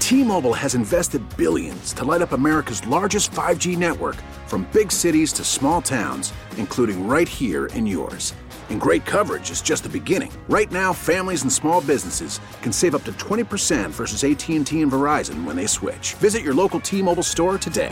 T-Mobile has invested billions to light up America's largest 5G network, from big cities to small towns, including right here in yours. And great coverage is just the beginning. Right now, families and small businesses can save up to 20% versus AT&T and Verizon when they switch. Visit your local T-Mobile store today.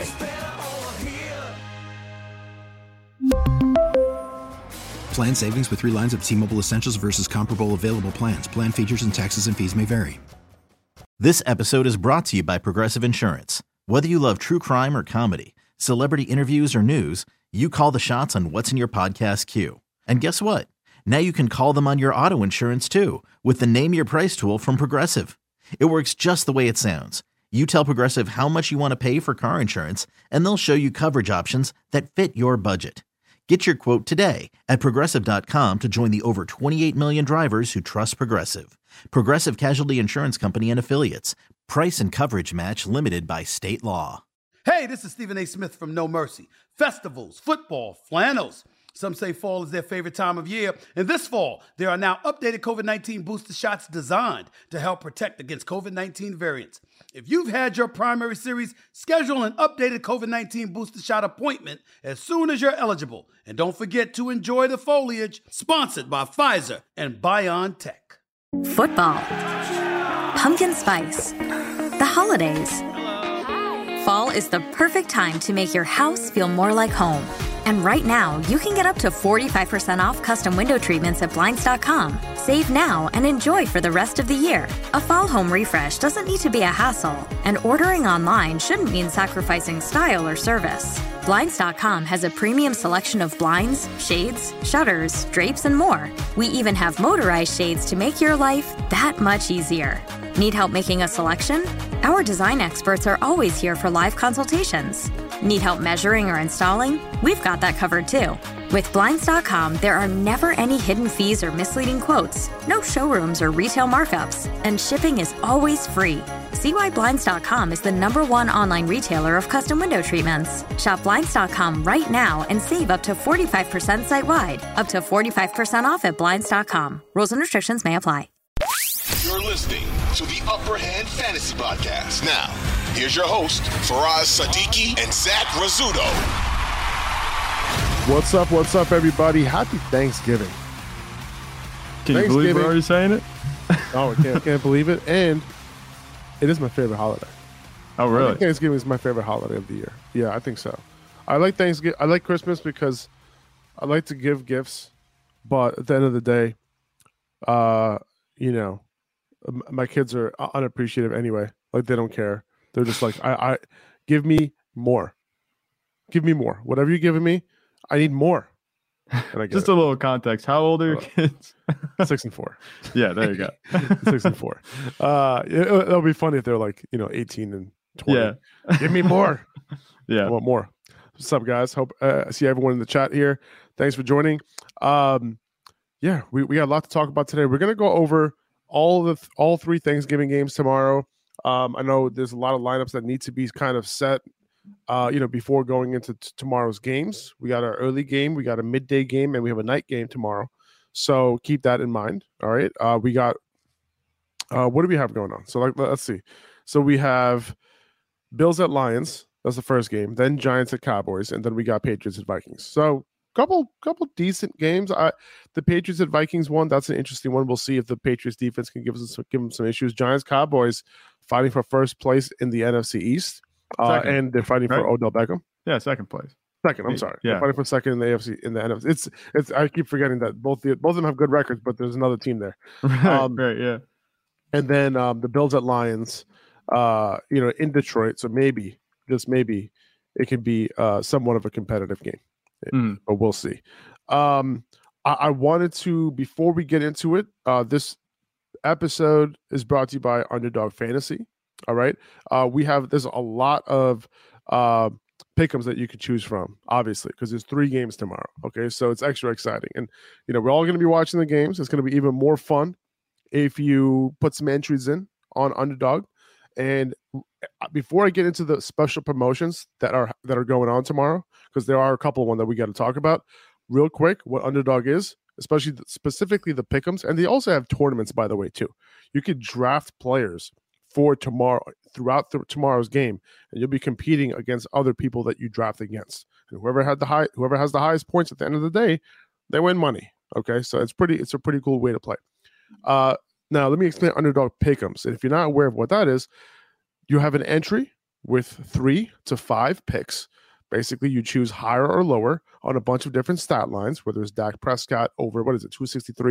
Plan savings with 3 lines of T-Mobile Essentials versus comparable available plans. Plan features and taxes and fees may vary. This episode is brought to you by Progressive Insurance. Whether you love true crime or comedy, celebrity interviews or news, you call the shots on what's in your podcast queue. And guess what? Now you can call them on your auto insurance too with the Name Your Price tool from Progressive. It works just the way it sounds. You tell Progressive how much you want to pay for car insurance, and they'll show you coverage options that fit your budget. Get your quote today at Progressive.com to join the over 28 million drivers who trust Progressive. Progressive Casualty Insurance Company and Affiliates. Price and coverage match limited by state law. Hey, this is Stephen A. Smith from No Mercy. Festivals, football, flannels. Some say fall is their favorite time of year. And this fall, there are now updated COVID-19 booster shots designed to help protect against COVID-19 variants. If you've had your primary series, schedule an updated COVID-19 booster shot appointment as soon as you're eligible. And don't forget to enjoy the foliage, sponsored by Pfizer and BioNTech. Football, pumpkin spice, the holidays. Fall is the perfect time to make your house feel more like home. And right now, you can get up to 45% off custom window treatments at Blinds.com. Save now and enjoy for the rest of the year. A fall home refresh doesn't need to be a hassle, and ordering online shouldn't mean sacrificing style or service. Blinds.com has a premium selection of blinds, shades, shutters, drapes, and more. We even have motorized shades to make your life that much easier. Need help making a selection? Our design experts are always here for live consultations. Need help measuring or installing? We've got that covered too. With Blinds.com, there are never any hidden fees or misleading quotes, no showrooms or retail markups, and shipping is always free. See why Blinds.com is the #1 online retailer of custom window treatments. Shop Blinds.com right now and save up to 45% site-wide. Up to 45% off at Blinds.com. Rules and restrictions may apply. You're listening to the Upper Hand Fantasy Podcast. Now, here's your host, Faraz Siddiqui and Zach Rizzuto. What's up, everybody? Happy Thanksgiving. Can you believe we're already saying it? Oh, I can't believe it. And it is my favorite holiday. Oh, really? Thanksgiving is my favorite holiday of the year. Yeah, I think so. I like Thanksgiving. I like Christmas because I like to give gifts, but at the end of the day, my kids are unappreciative anyway. Like, they don't care. They're just like, I give me more. Give me more. Whatever you're giving me, I need more. And I get just a little context. How old are your kids? 6 and 4. Yeah, there you go. 6 and 4. It'll be funny if they're like, 18 and 20. Yeah. Give me more. Yeah. I want more. What's up, guys? Hope I see everyone in the chat here. Thanks for joining. Yeah, we got a lot to talk about today. We're gonna go over all 3 Thanksgiving games tomorrow. I know there's a lot of lineups that need to be kind of set, before going into tomorrow's games. We got our early game, we got a midday game, and we have a night game tomorrow. So keep that in mind. All right. We got, what do we have going on? So let's see. So we have Bills at Lions. That's the first game. Then Giants at Cowboys, and then we got Patriots at Vikings. So couple decent games. The Patriots at Vikings one, that's an interesting one. We'll see if the Patriots defense can give them some issues. Giants Cowboys fighting for first place in the NFC East, and they're fighting for Odell Beckham. Yeah, second place. Second, I'm sorry. Yeah, they're fighting for second in the AFC in the NFC. It's I keep forgetting that both of them have good records, but there's another team there. Right, yeah. And then the Bills at Lions, in Detroit. So maybe, just maybe, it could be somewhat of a competitive game. But we'll see. I wanted to, before we get into it, this episode is brought to you by Underdog Fantasy. All right. There's a lot of pick'ems that you could choose from, obviously, because there's 3 games tomorrow. Okay. So it's extra exciting. And, we're all going to be watching the games. It's going to be even more fun if you put some entries in on Underdog. And before I get into the special promotions that are going on tomorrow, because there are a couple of them that we got to talk about real quick, what Underdog is, specifically the pick'ems. And they also have tournaments, by the way, too. You could draft players for tomorrow throughout tomorrow's game, and you'll be competing against other people that you draft against. And whoever has the highest points at the end of the day, they win money. Okay, so it's a pretty cool way to play. Now let me explain underdog pick'ems. And if you're not aware of what that is, you have an entry with 3 to 5 picks. Basically, you choose higher or lower on a bunch of different stat lines, whether it's Dak Prescott over, 263,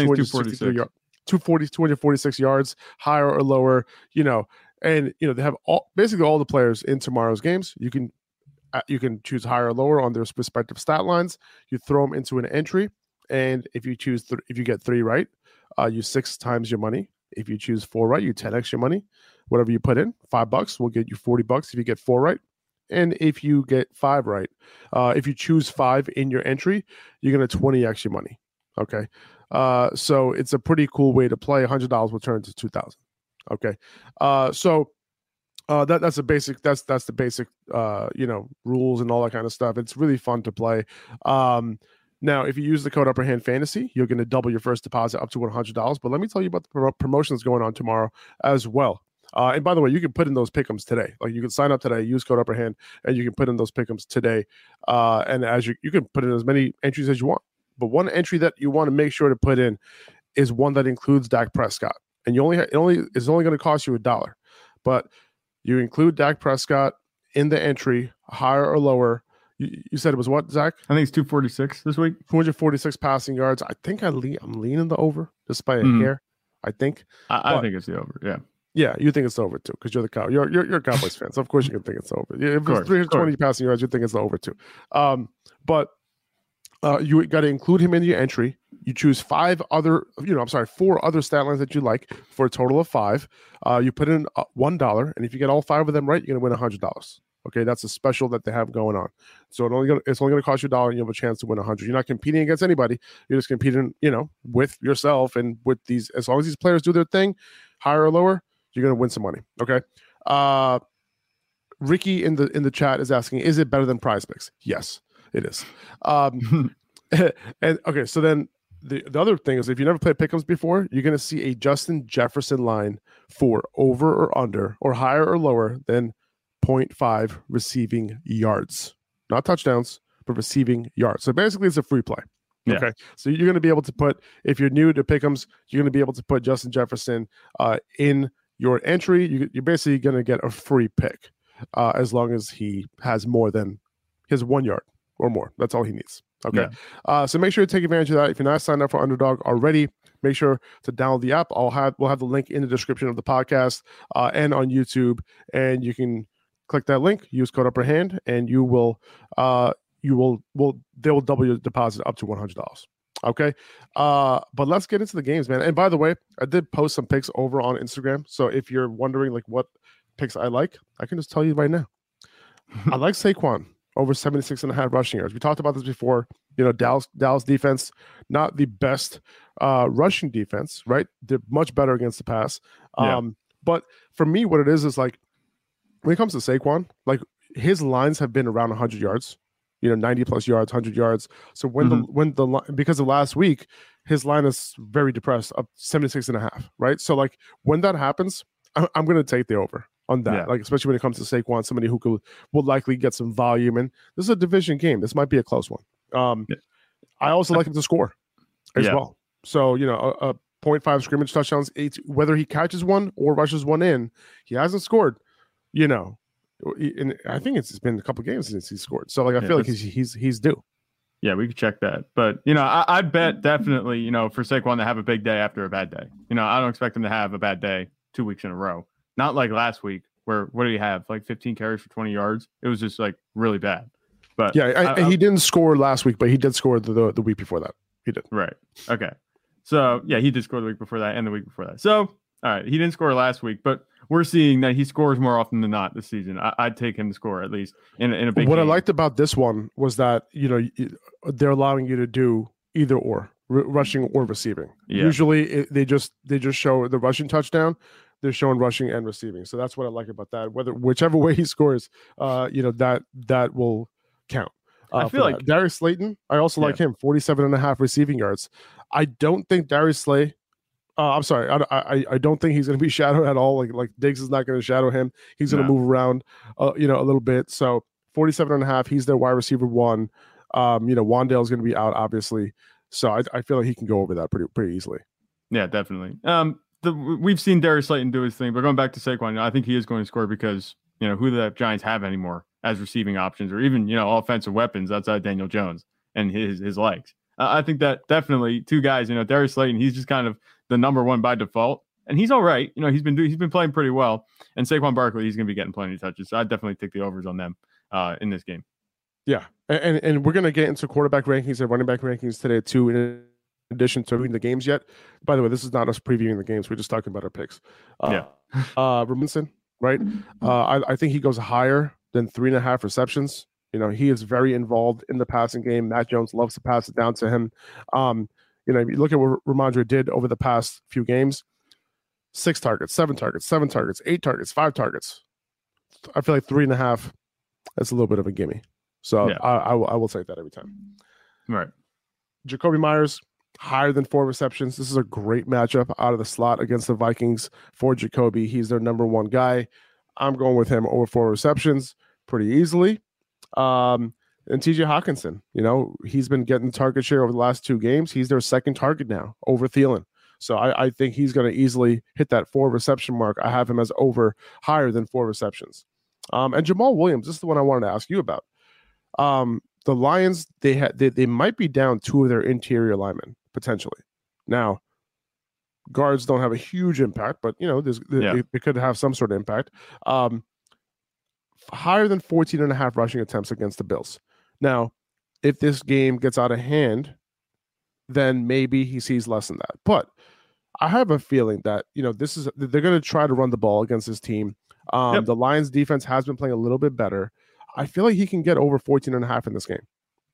246 yards, higher or lower, and they have basically all the players in tomorrow's games. You can choose higher or lower on their respective stat lines. You throw them into an entry, and if you choose if you get 3 right, you 6 times your money. If you choose 4 right, you 10x your money. Whatever you put in, $5 will get you $40 if you get 4 right. And if you get 5 right, if you choose 5 in your entry, you're going to 20x your money. Okay. So it's a pretty cool way to play. $100 will turn to $2,000. Okay. That's the basic, rules and all that kind of stuff. It's really fun to play. Now, if you use the code Upper Hand Fantasy, you're going to double your first deposit up to $100. But let me tell you about the promotions going on tomorrow as well. And by the way, you can put in those pick'ems today. Like, you can sign up today, use code Upper Hand, and you can put in those pick'ems today. And as you can put in as many entries as you want. But one entry that you want to make sure to put in is one that includes Dak Prescott, and it's only going to cost you $1. But you include Dak Prescott in the entry, higher or lower. You said it was what, Zach? I think it's 246 this week. 246 passing yards. I think I'm leaning the over just by a hair. I think. I think it's the over. Yeah. Yeah, you think it's over too because you're the cow. You're a Cowboys fan, so of course you can think it's over. If it's 320 passing yards, you think it's the over too. But you got to include him in your entry. You choose 4 other stat lines that you like for a total of 5. You put in $1, and if you get all 5 of them right, you're going to win $100. Okay, that's a special that they have going on. So it's only going to cost you $1, and you have a chance to win $100. You're not competing against anybody. You're just competing, with yourself and with these. As long as these players do their thing, higher or lower, you're going to win some money. Okay. Ricky in the chat is asking, is it better than Prize Picks? Yes, it is. And okay, so then the other thing is, if you never played pick'ems before, you're going to see a Justin Jefferson line for over or under or higher or lower than 0.5 receiving yards, not touchdowns, but receiving yards. So basically, it's a free play. Yeah. Okay, so you're going to be able to put, if you're new to pick'ems, you're going to be able to put Justin Jefferson in your entry. You're basically going to get a free pick as long as he has more than his 1 yard or more. That's all he needs. Okay. Yeah. So make sure to take advantage of that. If you're not signed up for Underdog already, make sure to download the app. We'll have the link in the description of the podcast and on YouTube, and you can click that link, use code Upper Hand, and they will double your deposit up to $100. Okay. But let's get into the games, man. And by the way, I did post some picks over on Instagram. So if you're wondering like what picks I like, I can just tell you right now. I like Saquon over 76.5 rushing yards. We talked about this before. Dallas defense, not the best rushing defense, right? They're much better against the pass. But for me, what it is like, when it comes to Saquon, like, his lines have been around 100 yards, 90 plus yards, 100 yards. So because of last week, his line is very depressed, up 76.5, right? So like, when that happens, I'm going to take the over on that. Like, especially when it comes to Saquon, somebody who will likely get some volume. And this is a division game. This might be a close one. I also like him to score as well. So, a 0.5 scrimmage touchdowns, 8, whether he catches one or rushes one in, he hasn't scored, and I think it's been a couple games since he scored. So like, I feel like he's due. Yeah, we could check that. But, I bet definitely, for Saquon to have a big day after a bad day. I don't expect him to have a bad day 2 weeks in a row. Not like last week where, what did he have? Like 15 carries for 20 yards. It was just like really bad. But yeah, he didn't score last week, but he did score the week before that. He did. Right. Okay. So yeah, he did score the week before that and the week before that. So, all right, he didn't score last week, but we're seeing that he scores more often than not this season. I'd take him to score at least in a big game. I liked about this one was that, they're allowing you to do either or, rushing or receiving. Yeah. Usually they just show the rushing touchdown. They're showing rushing and receiving. So that's what I like about that. Whichever way he scores, that will count. I feel like Darius Slayton, I also like him, 47.5 receiving yards. I don't think Darius Slay I'm sorry. I don't think he's going to be shadowed at all. Like Diggs is not going to shadow him. He's going to move around, a little bit. So 47.5. He's their wide receiver 1. Wandale is going to be out, obviously. So I feel like he can go over that pretty easily. Yeah, definitely. We've seen Darius Slayton do his thing, but going back to Saquon, I think he is going to score because who the Giants have anymore as receiving options or even offensive weapons outside Daniel Jones and his legs. I think that definitely two guys. Darius Slayton, he's just kind of the number one by default, and he's all right. He's been playing pretty well. And Saquon Barkley, he's going to be getting plenty of touches. So I definitely take the overs on them in this game. Yeah, and we're going to get into quarterback rankings and running back rankings today too. In addition to the games yet. By the way, this is not us previewing the games. We're just talking about our picks. Robinson, right? I think he goes higher than 3.5 receptions. He is very involved in the passing game. Matt Jones loves to pass it down to him. If you look at what Ramondre did over the past few games, 6 targets, 7 targets, 7 targets, 8 targets, 5 targets. I feel like 3.5, that's a little bit of a gimme. So yeah. I will take that every time. Right. Jacoby Myers, higher than 4 receptions. This is a great matchup out of the slot against the Vikings for Jacoby. He's their number 1 guy. I'm going with him over 4 receptions pretty easily. And TJ Hawkinson, he's been getting target share over the last 2 games. He's their second target now over Thielen. So I think he's going to easily hit that 4 reception mark. I have him as over higher than 4 receptions. And Jamal Williams, this is the one I wanted to ask you about. The Lions, they might be down 2 of their interior linemen potentially. Now, guards don't have a huge impact, but they could have some sort of impact. Higher than 14.5 rushing attempts against the Bills. Now, if this game gets out of hand, then maybe he sees less than that. But I have a feeling that they're going to try to run the ball against this team. The Lions defense has been playing a little bit better. I feel like he can get over 14.5 in this game.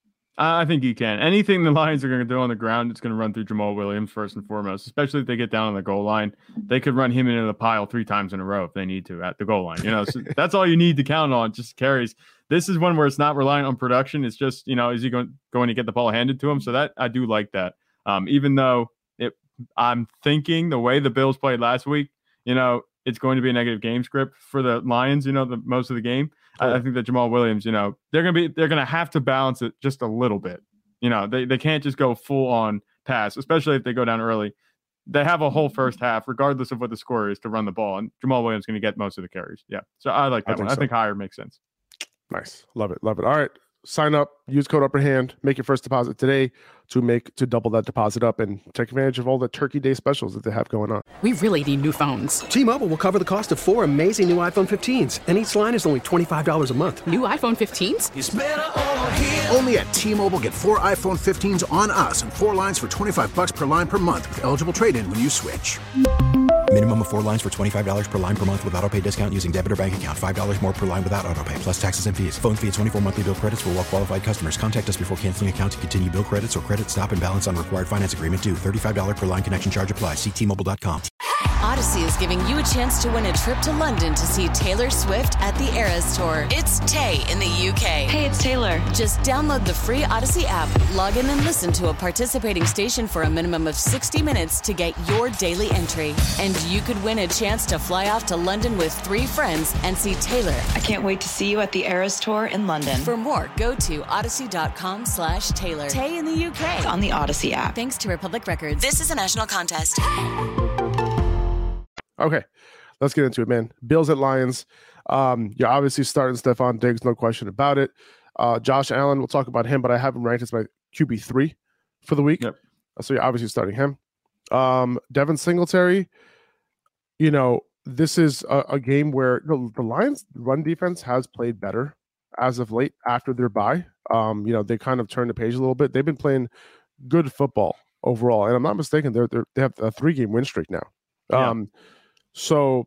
I think he can. Anything the Lions are going to do on the ground, it's going to run through Jamal Williams first and foremost, especially if they get down on the goal line. They could run him into the pile 3 times in a row if they need to at the goal line. So that's all you need to count on, just carries. This is one where it's not relying on production. It's just, is he going to get the ball handed to him? So that I do like that. Even though I'm thinking the way the Bills played last week, it's going to be a negative game script for the Lions, the most of the game. I think that Jamal Williams, they're going to have to balance it just a little bit. They can't just go full on pass, especially if they go down early. They have a whole first half, regardless of what the score is, to run the ball. And Jamal Williams is going to get most of the carries. Yeah. So I like that one. I think higher makes sense. Nice. Love it. Love it. All right. Sign up, use code UPPERHAND, make your first deposit today to double that deposit up and take advantage of all the Turkey Day specials that they have going on. We really need new phones. T-Mobile will cover the cost of 4 amazing new iPhone 15s, and each line is only $25 a month. New iPhone 15s? It's better over here. Only at T-Mobile, get 4 iPhone 15s on us and 4 lines for $25 per line per month with eligible trade-in when you switch. Minimum of 4 lines for $25 per line per month with autopay discount using debit or bank account. $5 more per line without autopay, plus taxes and fees. Phone fee at 24 monthly bill credits for well-qualified customers. Contact us before canceling account to continue bill credits or credit stop and balance on required finance agreement due. $35 per line connection charge applies. See T-Mobile.com. Odyssey is giving you a chance to win a trip to London to see Taylor Swift at the Eras Tour. It's Tay in the UK. Hey, it's Taylor. Just download the free Odyssey app, log in and listen to a participating station for a minimum of 60 minutes to get your daily entry. And you could win a chance to fly off to London with 3 friends and see Taylor. I can't wait to see you at the Eras Tour in London. For more, go to odyssey.com/Taylor. Tay in the UK. It's on the Odyssey app. Thanks to Republic Records. This is a national contest. Okay, let's get into it, man. Bills at Lions. You're obviously starting Stephon Diggs, no question about it. Josh Allen, we'll talk about him, but I have him ranked as my QB3 for the week. Yep. So you're obviously starting him. Devin Singletary, this is a game where the Lions' run defense has played better as of late after their bye. They kind of turned the page a little bit. They've been playing good football overall, and I'm not mistaken, they have a 3-game win streak now. Yeah. So,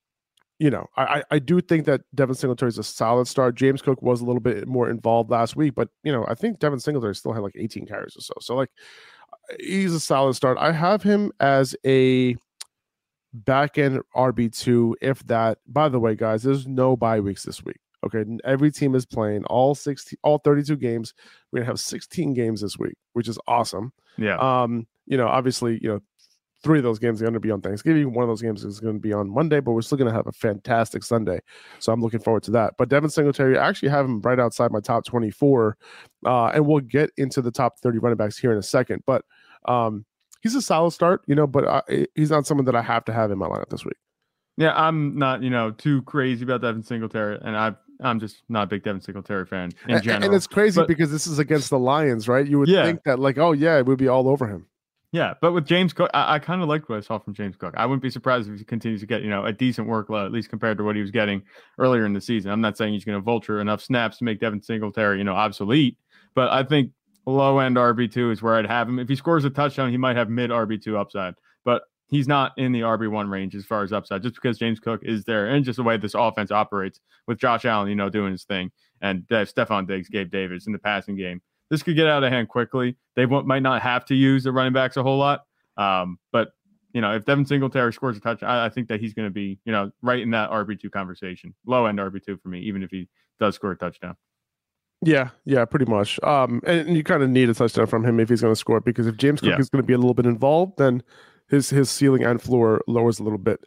I do think that Devin Singletary is a solid start. James Cook was a little bit more involved last week, but, I think Devin Singletary still had like 18 carries or so. So, he's a solid start. I have him as a back-end RB2, if that. By the way, guys, there's no bye weeks this week. Okay, every team is playing all 32 games. We're going to have 16 games this week, which is awesome. Yeah. Obviously, 3 of those games are going to be on Thanksgiving. One of those games is going to be on Monday, but we're still going to have a fantastic Sunday. So I'm looking forward to that. But Devin Singletary, I actually have him right outside my top 24, and we'll get into the top 30 running backs here in a second. But he's a solid start, but he's not someone that I have to have in my lineup this week. Yeah, I'm not, too crazy about Devin Singletary, and I'm just not a big Devin Singletary fan in general. And it's crazy because this is against the Lions, right? You would think that, it would be all over him. Yeah, but with James Cook, I kind of liked what I saw from James Cook. I wouldn't be surprised if he continues to get, a decent workload, at least compared to what he was getting earlier in the season. I'm not saying he's going to vulture enough snaps to make Devin Singletary, obsolete, but I think low-end RB2 is where I'd have him. If he scores a touchdown, he might have mid RB2 upside, but he's not in the RB1 range as far as upside, just because James Cook is there and just the way this offense operates with Josh Allen, doing his thing, and Stephon Diggs, Gabe Davis in the passing game. This could get out of hand quickly. They might not have to use the running backs a whole lot. But, if Devin Singletary scores a touch, I think that he's going to be, right in that RB2 conversation. Low-end RB2 for me, even if he does score a touchdown. Yeah, pretty much. And you kind of need a touchdown from him if he's going to score, because if James Cook is going to be a little bit involved, then his ceiling and floor lowers a little bit.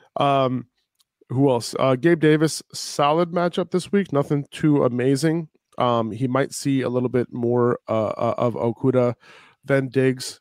Who else? Gabe Davis, solid matchup this week. Nothing too amazing. He might see a little bit more of Okudah than Diggs.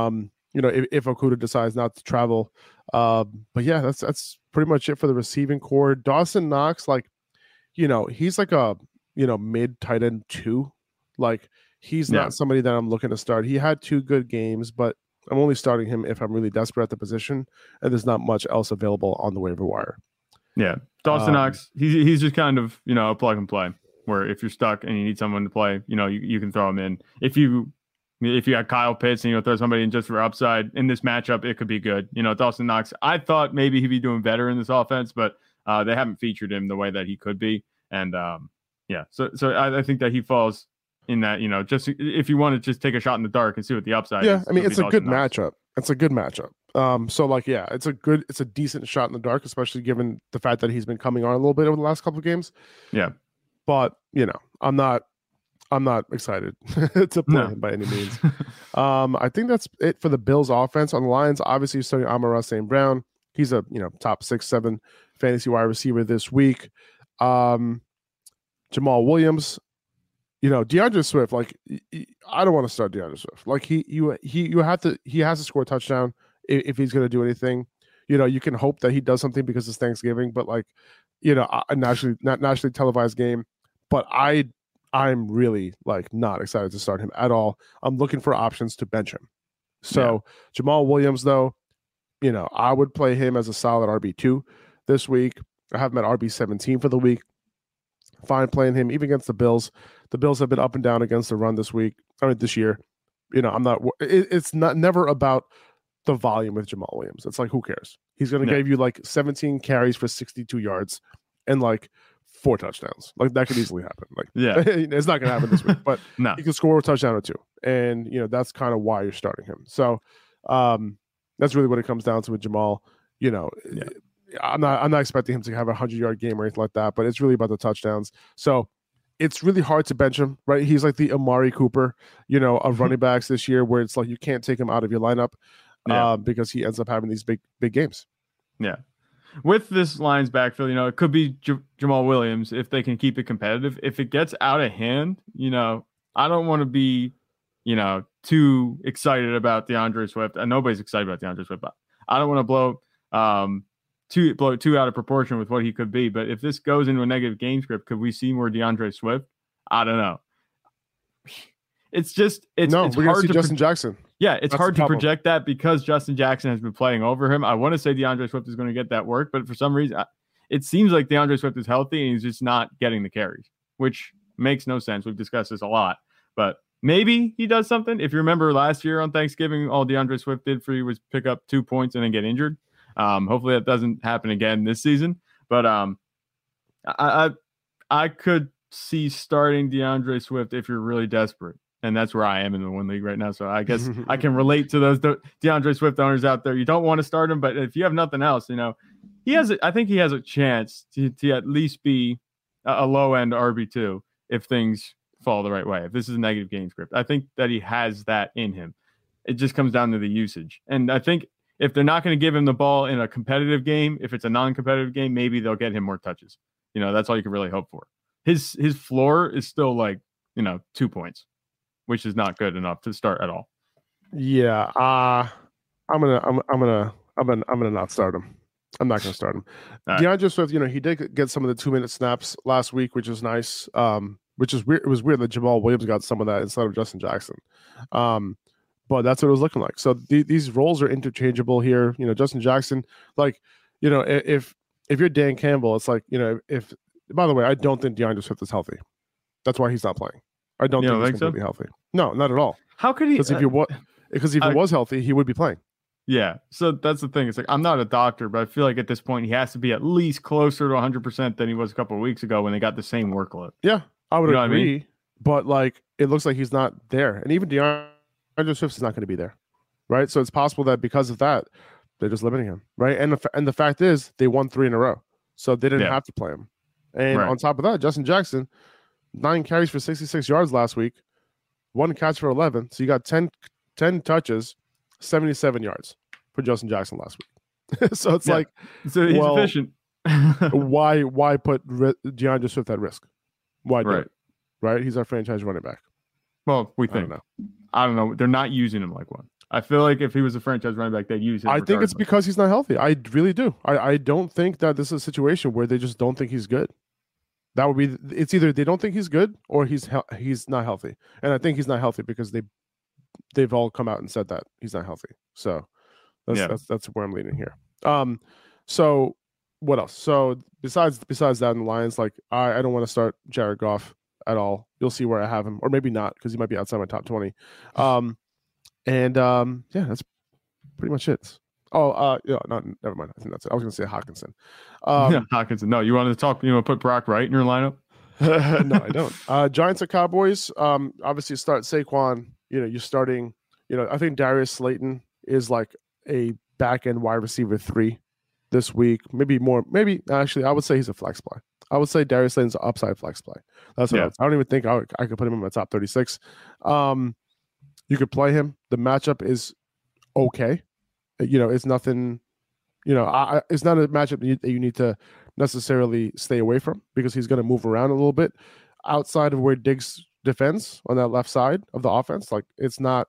If Okudah decides not to travel. But yeah, that's pretty much it for the receiving core. Dawson Knox, he's like a mid tight end 2. He's not somebody that I'm looking to start. He had 2 good games, but I'm only starting him if I'm really desperate at the position and there's not much else available on the waiver wire. Yeah, Dawson Knox, he's just kind of a plug and play, where if you're stuck and you need someone to play, you can throw him in. If you got Kyle Pitts and throw somebody in just for upside in this matchup, it could be good. Dawson Knox, I thought maybe he'd be doing better in this offense, but they haven't featured him the way that he could be. And so I think that he falls in that, just if you want to just take a shot in the dark and see what the upside is. Yeah, I mean, it's a good matchup. It's a good matchup. It's a decent shot in the dark, especially given the fact that he's been coming on a little bit over the last couple of games. Yeah. But, I'm not excited to play him by any means. I think that's it for the Bills offense. On the Lions, obviously you're starting Amon-Ra St. Brown. He's a, top 6-7 fantasy wide receiver this week. Jamal Williams, DeAndre Swift, I don't want to start DeAndre Swift. He has to score a touchdown if he's going to do anything. You can hope that he does something because it's Thanksgiving, but a nationally televised game. But I'm really not excited to start him at all. I'm looking for options to bench him. So Jamal Williams, though, I would play him as a solid RB2 this week. I have him at RB17 for the week. Fine playing him even against the Bills. The Bills have been up and down against the run this year. It's never about the volume with Jamal Williams. It's who cares? He's going to give you 17 carries for 62 yards and 4 touchdowns. That could easily happen. It's not going to happen this week, but he can score a touchdown or 2. And, that's kind of why you're starting him. So that's really what it comes down to with Jamal. I'm not expecting him to have a 100-yard game or anything like that, but it's really about the touchdowns. So it's really hard to bench him, right? He's like the Amari Cooper, of running backs this year, where it's you can't take him out of your lineup because he ends up having these big games. Yeah. With this Lions backfield, it could be Jamal Williams if they can keep it competitive. If it gets out of hand, I don't want to be, too excited about DeAndre Swift. And nobody's excited about DeAndre Swift, but I don't want to blow too out of proportion with what he could be. But if this goes into a negative game script, could we see more DeAndre Swift? I don't know. We're going to see Justin Jackson. Yeah, it's hard to project that because Justin Jackson has been playing over him. I want to say DeAndre Swift is going to get that work, but for some reason, it seems like DeAndre Swift is healthy and he's just not getting the carries, which makes no sense. We've discussed this a lot, but maybe he does something. If you remember last year on Thanksgiving, all DeAndre Swift did for you was pick up 2 points and then get injured. Hopefully that doesn't happen again this season, but I could see starting DeAndre Swift if you're really desperate. And that's where I am in the one league right now. So I guess I can relate to those DeAndre Swift owners out there. You don't want to start him, but if you have nothing else, I think he has a chance to at least be a low end RB2 if things fall the right way. If this is a negative game script, I think that he has that in him. It just comes down to the usage. And I think if they're not going to give him the ball in a competitive game, if it's a non-competitive game, maybe they'll get him more touches. That's all you can really hope for. His floor is still 2 points, which is not good enough to start at all. Yeah, I'm gonna not start him. I'm not gonna start him. Right. DeAndre Swift, he did get some of the 2-minute snaps last week, which is nice. Which is weird. It was weird that Jamal Williams got some of that instead of Justin Jackson. But that's what it was looking like. So these roles are interchangeable here. Justin Jackson, if you're Dan Campbell, it's if. By the way, I don't think DeAndre Swift is healthy. That's why he's not playing. I don't think he's completely healthy. No, not at all. How could he? Because if he was healthy, he would be playing. Yeah. So that's the thing. It's I'm not a doctor, but I feel like at this point he has to be at least closer to 100% than he was a couple of weeks ago when they got the same workload. Yeah, I would agree. But it looks like he's not there, and even DeAndre Swift is not going to be there, right? So it's possible that because of that, they're just limiting him, right? And the fact is, they won 3 in a row, so they didn't have to play him. And on top of that, Justin Jackson, 9 carries for 66 yards last week, 1 catch for 11. So you got 10 touches, 77 yards for Justin Jackson last week. So it's so he's efficient. why put DeAndre Swift at risk? Why do it? Right? He's our franchise running back. Well, we think. I don't know. They're not using him like one. I feel like if he was a franchise running back, they'd use him. I think it's because he's not healthy. I really do. I don't think that this is a situation where they just don't think he's good. That would be. It's either they don't think he's good or he's not healthy. And I think he's not healthy because they've all come out and said that he's not healthy. So that's where I'm leaning here. So what else? So besides that in the Lions, I don't want to start Jared Goff at all. You'll see where I have him, or maybe not, because he might be outside my top 20. That's pretty much it. Never mind. I think that's it. I was going to say Hawkinson. Hawkinson. No, you wanted to talk. You want to put Brock Wright in your lineup? No, I don't. Giants and Cowboys. Obviously, start Saquon. You're starting. I think Darius Slayton is like a back end wide receiver 3 this week. Maybe more. Maybe actually, I would say he's a flex play. I would say Darius Slayton's an upside flex play. That's what I don't even think I could put him in my top 36. You could play him. The matchup is okay. It's nothing. It's not a matchup that you need to necessarily stay away from because he's going to move around a little bit outside of where Diggs defends on that left side of the offense. It's not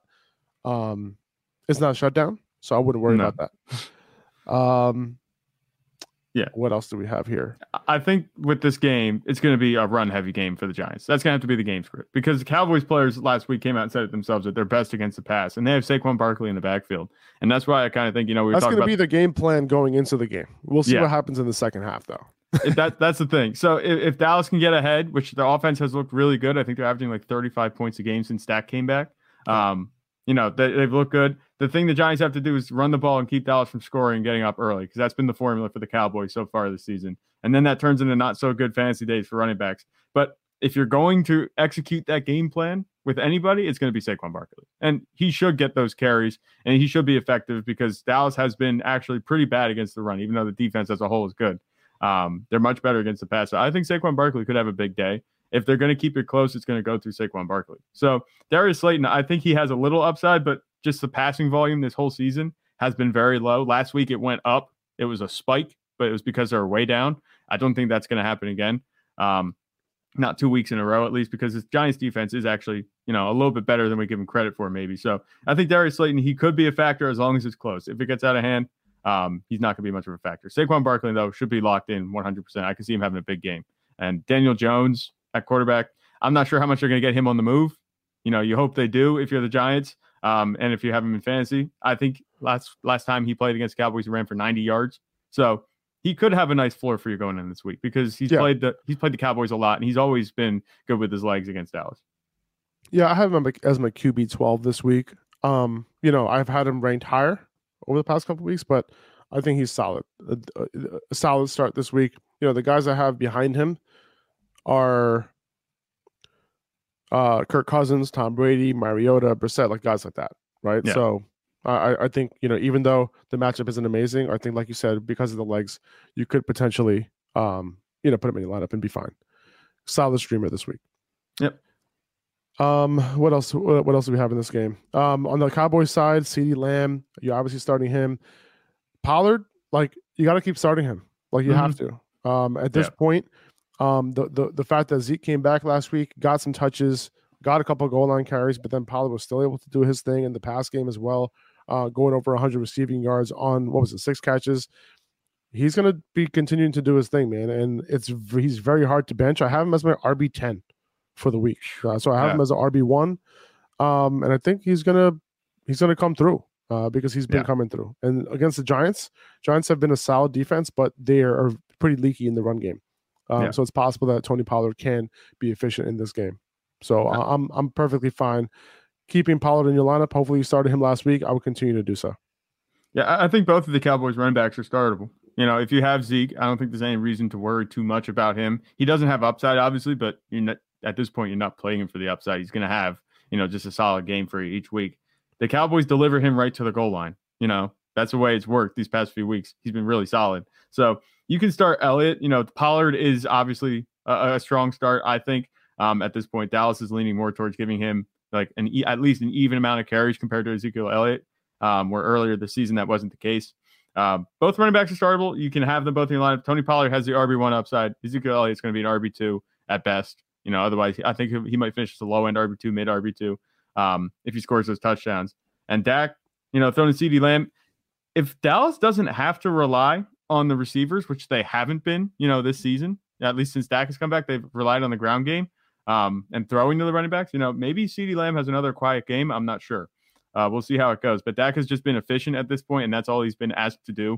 shut down, so I wouldn't worry about that. What else do we have here? I think with this game, it's going to be a run-heavy game for the Giants. That's going to have to be the game script because the Cowboys players last week came out and said it themselves that they're best against the pass, and they have Saquon Barkley in the backfield, and that's why I kind of think that's going to be the game plan going into the game. We'll see what happens in the second half, though. That's the thing. So if Dallas can get ahead, which the offense has looked really good, I think they're averaging 35 points a game since Dak came back. They've looked good. The thing the Giants have to do is run the ball and keep Dallas from scoring and getting up early because that's been the formula for the Cowboys so far this season. And then that turns into not so good fantasy days for running backs. But if you're going to execute that game plan with anybody, it's going to be Saquon Barkley. And he should get those carries and he should be effective because Dallas has been actually pretty bad against the run, even though the defense as a whole is good. They're much better against the pass. So I think Saquon Barkley could have a big day. If they're going to keep it close, it's going to go through Saquon Barkley. So Darius Slayton, I think he has a little upside, but just the passing volume this whole season has been very low. Last week it went up. It was a spike, but it was because they were way down. I don't think that's going to happen again. Not 2 weeks in a row, at least, because this Giants defense is actually, a little bit better than we give him credit for, maybe. So I think Darius Slayton, he could be a factor as long as it's close. If it gets out of hand, he's not going to be much of a factor. Saquon Barkley, though, should be locked in 100%. I can see him having a big game. And Daniel Jones at quarterback, I'm not sure how much they're going to get him on the move. You hope they do if you're the Giants. And if you have him in fantasy, I think last time he played against Cowboys, he ran for 90 yards. So he could have a nice floor for you going in this week because he's played the Cowboys a lot and he's always been good with his legs against Dallas. Yeah, I have him as my QB 12 this week. I've had him ranked higher over the past couple of weeks, but I think he's solid. A solid start this week. The guys I have behind him are Kirk Cousins, Tom Brady, Mariota, Brissett, guys like that, right? Yeah. So I think, even though the matchup isn't amazing, I think, like you said, because of the legs, you could potentially, put him in your lineup and be fine. Solid streamer this week. Yep. What else? What else do we have in this game? On the Cowboys side, CeeDee Lamb, you're obviously starting him. Pollard, like you got to keep starting him. Like you have to. At this point, the fact that Zeke came back last week, got some touches, got a couple of goal line carries, but then Pollard was still able to do his thing in the pass game as well, going over 100 receiving yards on 6 catches. He's going to be continuing to do his thing, man, and he's very hard to bench. I have him as my RB10 for the week, so I have him as an RB1, and I think he's gonna come through because he's been coming through. And against the Giants have been a solid defense, but they are pretty leaky in the run game. So it's possible that Tony Pollard can be efficient in this game. So I'm perfectly fine keeping Pollard in your lineup. Hopefully you started him last week. I will continue to do so. Yeah, I think both of the Cowboys running backs are startable. You know, if you have Zeke, I don't think there's any reason to worry too much about him. He doesn't have upside, obviously, but at this point, you're not playing him for the upside. He's going to have, just a solid game for you each week. The Cowboys deliver him right to the goal line. That's the way it's worked these past few weeks. He's been really solid. So you can start Elliott. Pollard is obviously a strong start, I think. At this point, Dallas is leaning more towards giving him like at least an even amount of carries compared to Ezekiel Elliott, where earlier this season that wasn't the case. Both running backs are startable. You can have them both in your lineup. Tony Pollard has the RB1 upside. Ezekiel Elliott's going to be an RB2 at best. Otherwise, I think he might finish as a low end RB2, mid RB2, if he scores those touchdowns. And Dak, throwing CeeDee Lamb. If Dallas doesn't have to rely on the receivers, which they haven't been, this season, at least since Dak has come back, they've relied on the ground game and throwing to the running backs. Maybe CeeDee Lamb has another quiet game. I'm not sure. We'll see how it goes. But Dak has just been efficient at this point, and that's all he's been asked to do.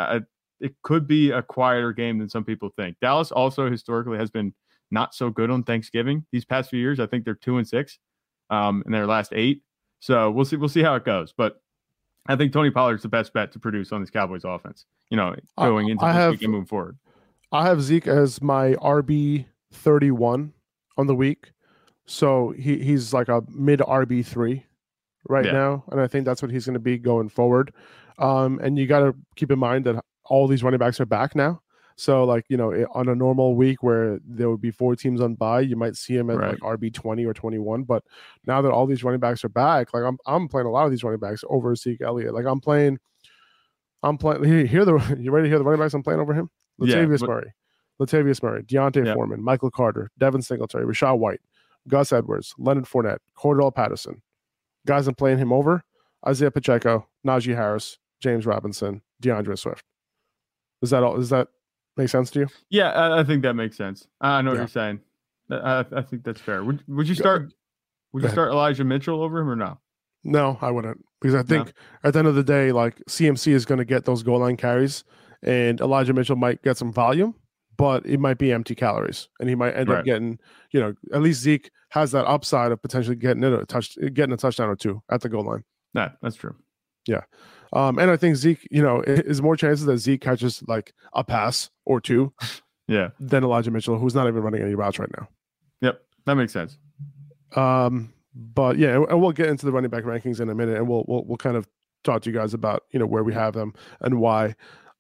It could be a quieter game than some people think. Dallas also historically has been not so good on Thanksgiving these past few years. I think they're 2-6 in their last 8. So we'll see how it goes. But I think Tony Pollard's the best bet to produce on this Cowboys offense, going into this week and moving forward. I have Zeke as my RB31 on the week. So he's like a mid RB3 right now. And I think that's what he's going to be going forward. And you got to keep in mind that all these running backs are back now. So, on a normal week where there would be 4 teams on bye, you might see him at like RB20 or 21. But now that all these running backs are back, like I'm playing a lot of these running backs over Zeke Elliott. Like I'm playing. You ready to hear the running backs I'm playing over him? Latavius Murray, Deontay Foreman, Michael Carter, Devin Singletary, Rachaad White, Gus Edwards, Leonard Fournette, Cordell Patterson. Guys I'm playing him over: Isaiah Pacheco, Najee Harris, James Robinson, DeAndre Swift. Is that all? Does that make sense to you? Yeah, I think that makes sense. I know what you're saying. I think that's fair. Would you start? Would you start Elijah Mitchell over him or no? No, I wouldn't, because I think at the end of the day, like CMC is going to get those goal line carries, and Elijah Mitchell might get some volume, but it might be empty calories, and he might end up getting, at least Zeke has that upside of potentially getting a touchdown or 2 at the goal line. Yeah, that's true. Yeah. And I think Zeke, is more chances that Zeke catches like a pass or 2 than Elijah Mitchell, who's not even running any routes right now. Yep. That makes sense. But yeah, and we'll get into the running back rankings in a minute, and we'll kind of talk to you guys about, where we have them and why.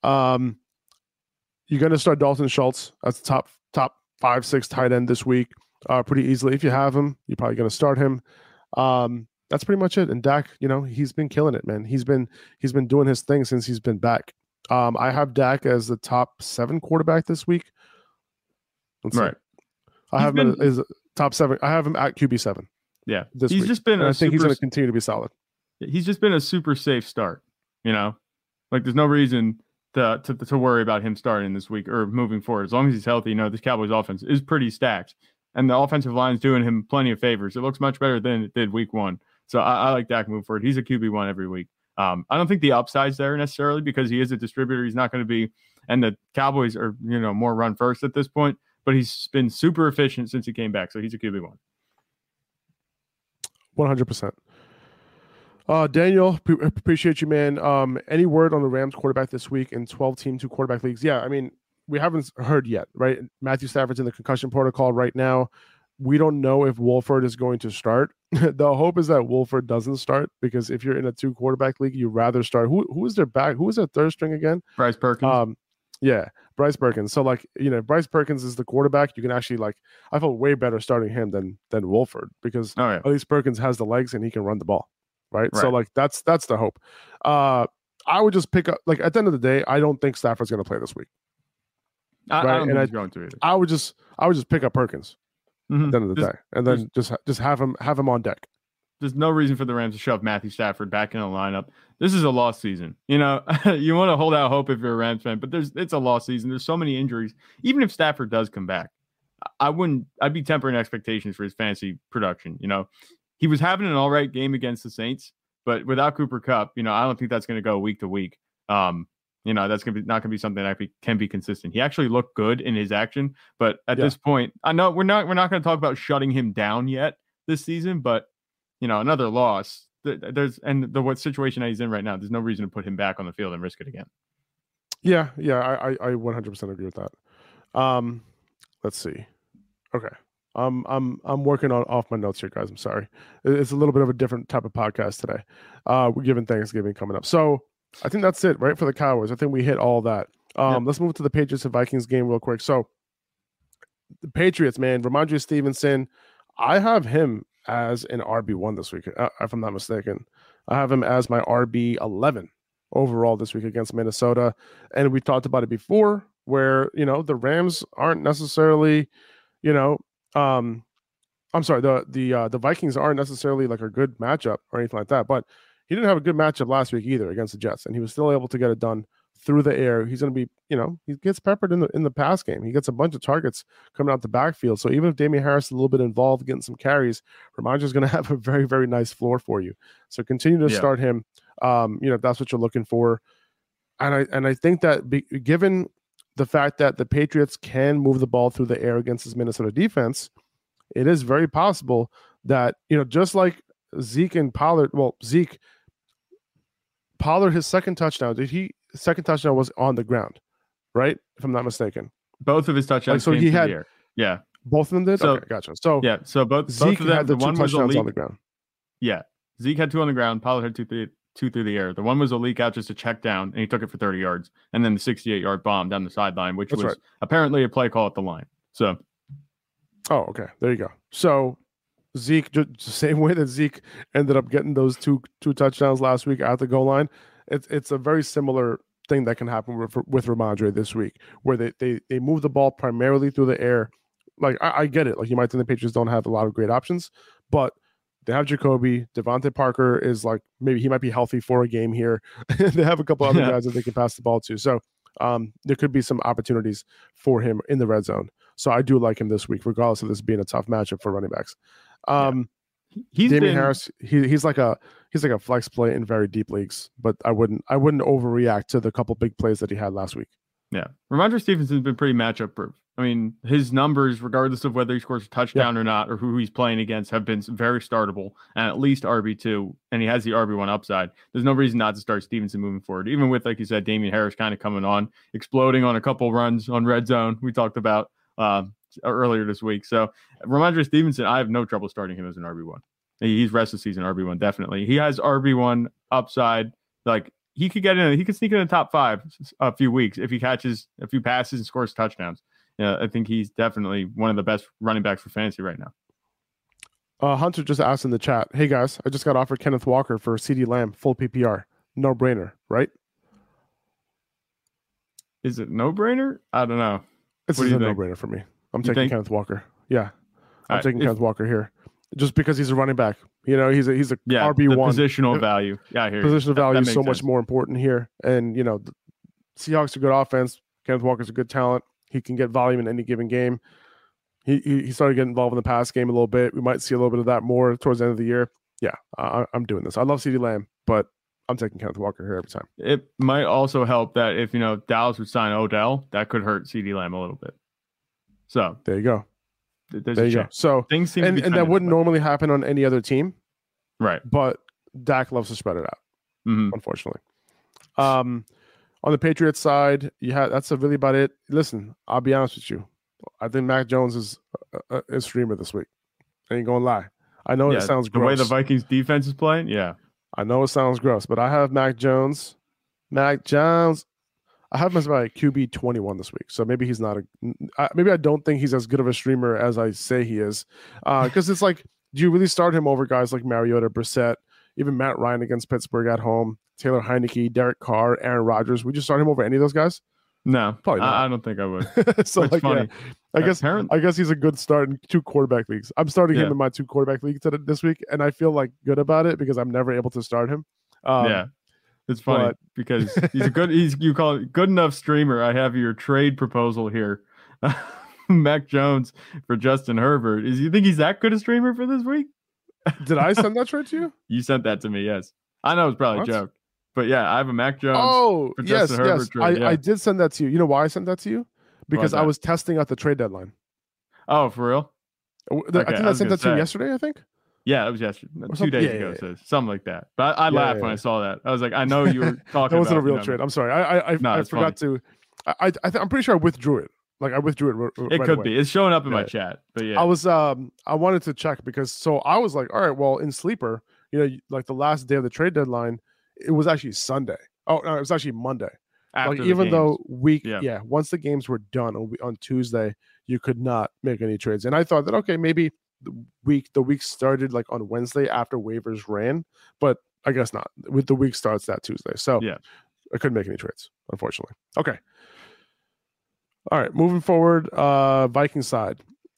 You're going to start Dalton Schultz as the top 5-6 tight end this week pretty easily. If you have him, you're probably going to start him. That's pretty much it. And Dak, he's been killing it, man. He's been doing his thing since he's been back. I have Dak as the top 7 quarterback this week. Let's see. I have him as top 7. I have him at QB7. Yeah, this he's week. Just been. And I think he's going to continue to be solid. He's just been a super safe start. Like there's no reason to worry about him starting this week or moving forward. As long as he's healthy, this Cowboys offense is pretty stacked, and the offensive line is doing him plenty of favors. It looks much better than it did week 1. So I like Dak moving forward. He's a QB1 every week. I don't think the upside's there necessarily because he is a distributor. He's not going to be, and the Cowboys are, more run first at this point, but he's been super efficient since he came back. So he's a QB1. 100%. Daniel, appreciate you, man. Any word on the Rams quarterback this week in 12-team 2 quarterback leagues? Yeah, I mean, we haven't heard yet, right? Matthew Stafford's in the concussion protocol right now. We don't know if Wolford is going to start. The hope is that Wolford doesn't start, because if you're in a 2 quarterback league, you'd rather start. Who is their back? Who is their third string again? Bryce Perkins. Bryce Bryce Perkins. So like, Bryce Perkins is the quarterback. You can actually I felt way better starting him than Wolford because at least Perkins has the legs and he can run the ball. Right. So like that's the hope. I would just pick up at the end of the day, I don't think Stafford's going to play this week. I don't think he's going to either. I would just pick up Perkins at the end of the day, and then just have him on deck. There's no reason for the Rams to shove Matthew Stafford back in the lineup. This is a lost season. You want to hold out hope if you're a Rams fan, but it's a lost season. There's so many injuries. Even if Stafford does come back, I'd be tempering expectations for his fantasy production. He was having an all right game against the Saints, but without Cooper Kupp, I don't think that's going to go week to week. That's not going to be something that can be consistent. He actually looked good in his action, but at this point, I know we're not going to talk about shutting him down yet this season, but another loss. What situation that he's in right now, there's no reason to put him back on the field and risk it again. Yeah, I 100% agree with that. Let's see. Okay. I'm working off my notes here, guys. I'm sorry. It's a little bit of a different type of podcast today. We're given Thanksgiving coming up. So I think that's it, right? For the Cowboys. I think we hit all that. Let's move to the Patriots and Vikings game real quick. So the Patriots, man, Ramondre Stevenson, I have him as an RB1 this week, if I'm not mistaken. I have him as my RB11 overall this week against Minnesota. And we talked about it before where, the Rams aren't necessarily, I'm sorry, the Vikings aren't necessarily like a good matchup or anything like that, but he didn't have a good matchup last week either against the Jets, and he was still able to get it done through the air. He's going to be, he gets peppered in the pass game. He gets a bunch of targets coming out the backfield. So even if Damian Harris is a little bit involved, getting some carries, Ramondre is going to have a very, very nice floor for you. So continue to start him. If that's what you're looking for. And I think that given the fact that the Patriots can move the ball through the air against this Minnesota defense, it is very possible that, just like Zeke and Pollard, Pollard, his second touchdown was on the ground, right? If I'm not mistaken. Both of his touchdowns came through the air. Yeah. Both of them did? Okay, gotcha. So both Zeke of them, had the two touchdowns on the ground. Yeah. Zeke had 2 on the ground. Pollard had two through the air. The one was a leak out just to check down, and he took it for 30 yards. And then the 68-yard bomb down the sideline, which was apparently a play call at the line. So. Oh, okay. There you go. So Zeke, just the same way that Zeke ended up getting those two touchdowns last week at the goal line, it's a very similar thing that can happen with Ramondre this week, where they move the ball primarily through the air. Like, I get it. Like, you might think the Patriots don't have a lot of great options, but they have Jacoby. Devontae Parker is like, maybe he might be healthy for a game here. They have a couple other guys that they can pass the ball to. So there could be some opportunities for him in the red zone. So I do like him this week, regardless of this being a tough matchup for running backs. Damian Harris, he's like a flex play in very deep leagues, but I wouldn't overreact to the couple big plays that he had last week. Yeah, Ramondre Stevenson's been pretty matchup proof. I mean, his numbers, regardless of whether he scores a touchdown or not, or who he's playing against, have been very startable and at least RB2, and he has the RB1 upside. There's no reason not to start Stevenson moving forward, even with, like you said, Damian Harris kind of coming on, exploding on a couple runs on red zone we talked about earlier this week. So Ramondre Stevenson, I have no trouble starting him as an RB1. He's rest of the season RB1, definitely. He has RB1 upside. Like, he could sneak in the top 5 a few weeks if he catches a few passes and scores touchdowns. Yeah, I think he's definitely one of the best running backs for fantasy right now. Hunter just asked in the chat, hey guys, I just got offered Kenneth Walker for CeeDee Lamb, full PPR. No brainer, right? Is it no brainer? I don't know. It's a no brainer for me. I'm taking Kenneth Walker. Yeah. I'm taking Kenneth Walker here. Just because he's a running back. He's a RB1. Positional value. Yeah, I hear positional value is so much more important here. And, the Seahawks are good offense. Kenneth Walker's a good talent. He can get volume in any given game. He started getting involved in the pass game a little bit. We might see a little bit of that more towards the end of the year. Yeah, I'm doing this. I love CeeDee Lamb, but I'm taking Kenneth Walker here every time. It might also help that if, Dallas would sign Odell, that could hurt CeeDee Lamb a little bit. So there you go. There you go. So things seem and that wouldn't normally happen on any other team. Right. But Dak loves to spread it out, unfortunately. On the Patriots side, that's really about it. Listen, I'll be honest with you. I think Mac Jones is a streamer this week. I ain't gonna lie. I know it sounds gross. The way the Vikings defense is playing, yeah. I know it sounds gross, but I have Mac Jones. I I have him as my QB 21 this week. So maybe he's not maybe I don't think he's as good of a streamer as I say he is. Because it's like, do you really start him over guys like Mariota, Brissett, even Matt Ryan against Pittsburgh at home, Taylor Heineke, Derek Carr, Aaron Rodgers? Would you start him over any of those guys? No, probably not. I don't think I would. So it's funny. Yeah, I guess he's a good start in 2 quarterback leagues. I'm starting him in my 2 quarterback leagues this week, and I feel like good about it because I'm never able to start him. Yeah. It's funny because he's a good. You call it good enough streamer. I have your trade proposal here, Mac Jones for Justin Herbert. You think he's that good a streamer for this week? Did I send that trade to you? You sent that to me. Yes, I know it's probably a joke, but yeah, I have a Mac Jones. Oh, for yes, Justin Herbert trade. I did send that to you. You know why I sent that to you? Because I was testing out the trade deadline. Oh, for real? I think I sent that to you yesterday. I think. Yeah, it was yesterday. 2 days ago, so something like that. But I laughed when I saw that. I was like, I know you were talking. That wasn't about, a real trade. I'm sorry. I forgot to. I'm pretty sure I withdrew it. Like I withdrew it. It right could away. be. It's showing up in my chat. But yeah, I was. I wanted to check because I was like, all right, well, in Sleeper, like the last day of the trade deadline, it was actually Sunday. Oh no, it was actually Monday. After like even though yeah, once the games were done on Tuesday, you could not make any trades. And I thought that okay, maybe the week started like on Wednesday after waivers ran, but I guess not. With the week starts that Tuesday, so yeah, I couldn't make any trades, unfortunately. Okay, all right, moving forward, Viking side,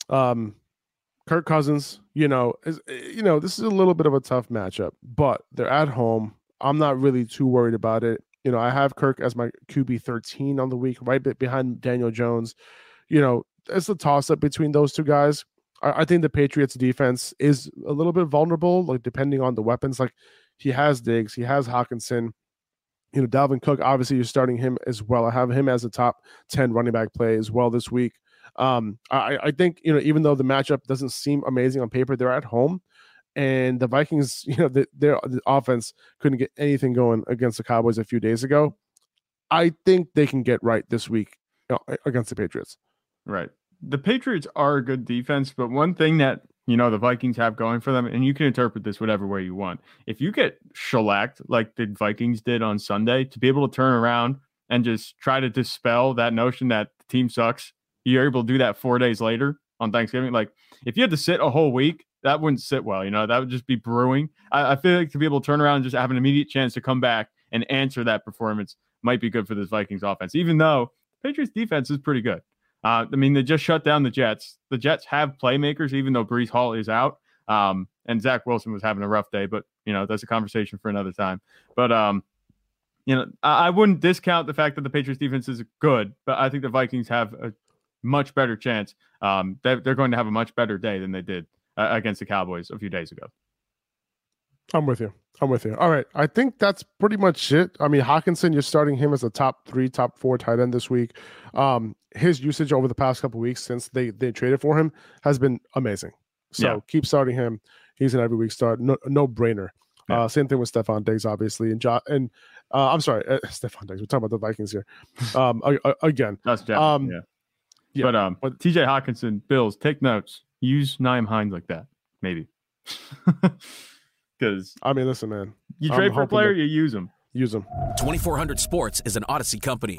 Kirk Cousins. This is a little bit of a tough matchup, but they're at home. I'm not really too worried about it. I have Kirk as my QB 13 on the week, right behind Daniel Jones. It's a toss up between those two guys. I think the Patriots defense is a little bit vulnerable, like depending on the weapons. Like he has Diggs, he has Hawkinson, Dalvin Cook. Obviously, you're starting him as well. I have him as a top 10 running back play as well this week. I think even though the matchup doesn't seem amazing on paper, they're at home, and the Vikings, their offense couldn't get anything going against the Cowboys a few days ago. I think they can get right this week against the Patriots. Right. The Patriots are a good defense, but one thing that, the Vikings have going for them, and you can interpret this whatever way you want. If you get shellacked like the Vikings did on Sunday, to be able to turn around and just try to dispel that notion that the team sucks, you're able to do that 4 days later on Thanksgiving. Like if you had to sit a whole week, that wouldn't sit well. That would just be brewing. I feel like to be able to turn around and just have an immediate chance to come back and answer that performance might be good for this Vikings offense, even though Patriots defense is pretty good. They just shut down the Jets. The Jets have playmakers, even though Breece Hall is out. And Zach Wilson was having a rough day, but, that's a conversation for another time. But, I wouldn't discount the fact that the Patriots defense is good, but I think the Vikings have a much better chance. They're going to have a much better day than they did against the Cowboys a few days ago. I'm with you. All right. I think that's pretty much it. I mean, Hawkinson, you're starting him as a top 3, top 4 tight end this week. His usage over the past couple of weeks since they traded for him has been amazing. So keep starting him. He's an every week start. No brainer. Yeah. Same thing with Stephon Diggs, obviously. I'm sorry, Stephon Diggs. We're talking about the Vikings here. Again. That's Jeff. Yeah. But TJ Hawkinson, Bills, take notes. Use Nyheim Hines like that, maybe. Because listen, man. You trade for a player, you use them. 2400 Sports is an Odyssey company.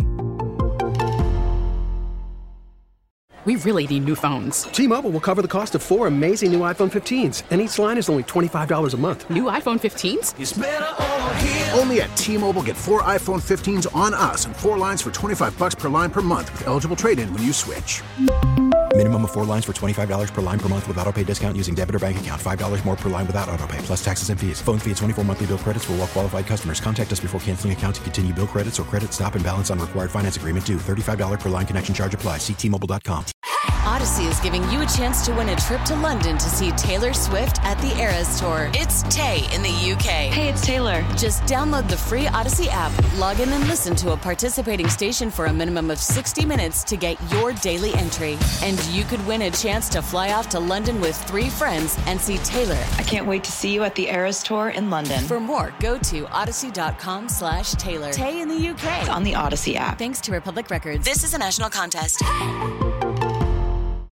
We really need new phones. T-Mobile will cover the cost of 4 amazing new iPhone 15s, and each line is only $25 a month. New iPhone 15s? It's better over here. Only at T-Mobile, get 4 iPhone 15s on us and 4 lines for $25 per line per month with eligible trade-in when you switch. Minimum of 4 lines for $25 per line per month with autopay discount using debit or bank account. $5 more per line without autopay, plus taxes and fees. Phone fee at 24 monthly bill credits for well-qualified customers. Contact us before canceling account to continue bill credits or credit stop and balance on required finance agreement due. $35 per line connection charge applies. See T-Mobile.com. Odyssey is giving you a chance to win a trip to London to see Taylor Swift at the Eras Tour. It's Tay in the UK. Hey, it's Taylor. Just download the free Odyssey app, log in and listen to a participating station for a minimum of 60 minutes to get your daily entry. And you could win a chance to fly off to London with 3 friends and see Taylor. I can't wait to see you at the Eras Tour in London. For more, go to odyssey.com/Taylor. Tay in the UK. It's on the Odyssey app. Thanks to Republic Records. This is a national contest.